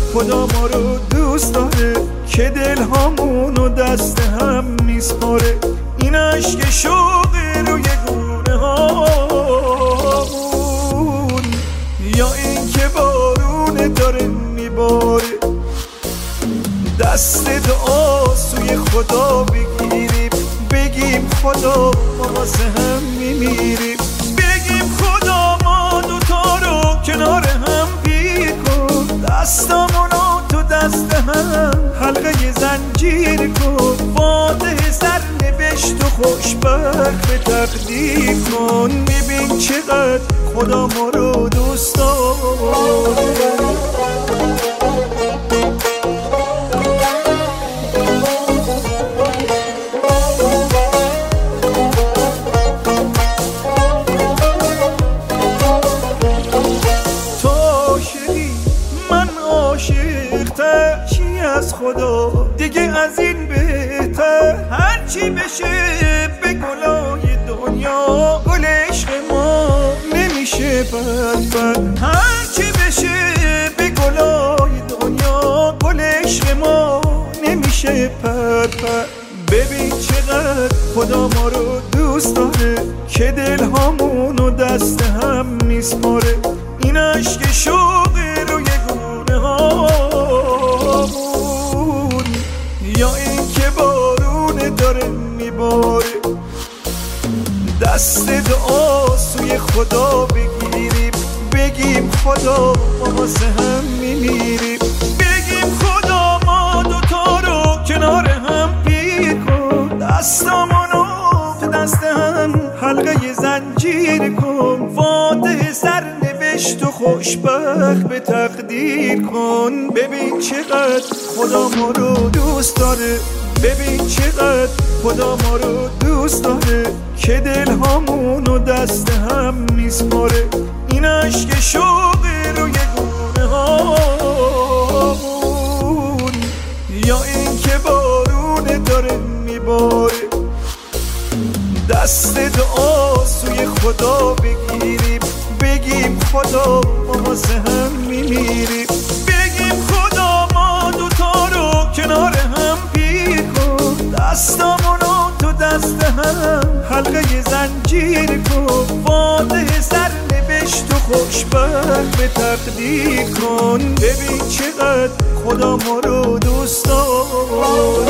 خدا ما رو دوست داره که دل هامونو دست هم میسپاره. این عشق شوق روی گونه هامون یا این که بارون داره میباره. دست دعا سوی خدا بگیریم، بگیم خدا ما واسه هم میمیریم. بگیم خدا ما دوتا رو کنار هم پیر کن، دستامونو تو دست هم حلقه زنجیر کن. فاتح سرنوشت و خوشبخت به تقدیر کن. ببین چقدر خدا ما رو دوست داره. چی از خدا دیگه از این بهتر، هرچی بشه به گلای دنیا گل عشق ما نمیشه بد. هرچی بشه به گلای دنیا گل عشق ما نمیشه بد. ببین چقدر خدا ما رو دوست داره که دل هامونو دست هم میسپاره. این عشق شوق روی گونه هامون یا این که بارون داره میباره. دست دعا سوی خدا بگیریم، بگیم خدا ما واسه هم میمیریم. بگیم خدا ما دوتا رو کنار هم پیر کن، دستامونو تو دست هم حلقه زنجیر کن. فاتح سرنوشت و خوشبخت به تقدیر کن. ببین چقدر خدا ما رو دوست داره، ببین چقدر خدا ما رو دوست داره که دل هامونو دست هم میسپاره. این عشق شوق روی گونه هامون یا این که بارون داره میباره. دست دعا سوی خدا بگیریم، بگیم خدا ما واسه هم میمیریم. بگیم خدا ما دوتا رو کنار هم پیر کن، دستامونو تو دست هم حلقه زنجیر کن. فاتح سرنوشت و خوشبخت به تقدیر کن. ببین چقدر خدا ما رو دوست داره.